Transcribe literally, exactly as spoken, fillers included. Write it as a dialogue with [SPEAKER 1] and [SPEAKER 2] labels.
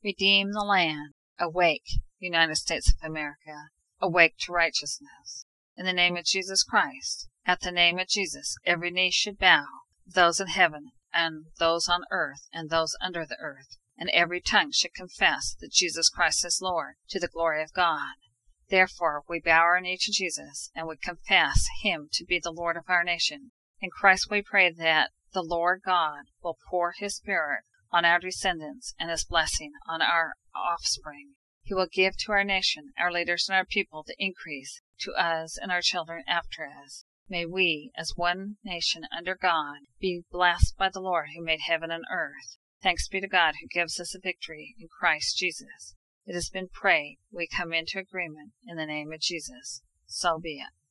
[SPEAKER 1] Redeem the land. Awake, United States of America. Awake to righteousness. In the name of Jesus Christ. At the name of Jesus, every knee should bow, those in heaven, and those on earth, and those under the earth, and every tongue should confess that Jesus Christ is Lord, to the glory of God. Therefore we bow our knee to Jesus, and we confess Him to be the Lord of our nation. In Christ we pray that the Lord God will pour His Spirit on our descendants and His blessing on our offspring. He will give to our nation, our leaders, and our people the increase, to us and our children after us. May we, as one nation under God, be blessed by the Lord who made heaven and earth. Thanks be to God who gives us a victory in Christ Jesus. It has been prayed. We come into agreement in the name of Jesus. So be it.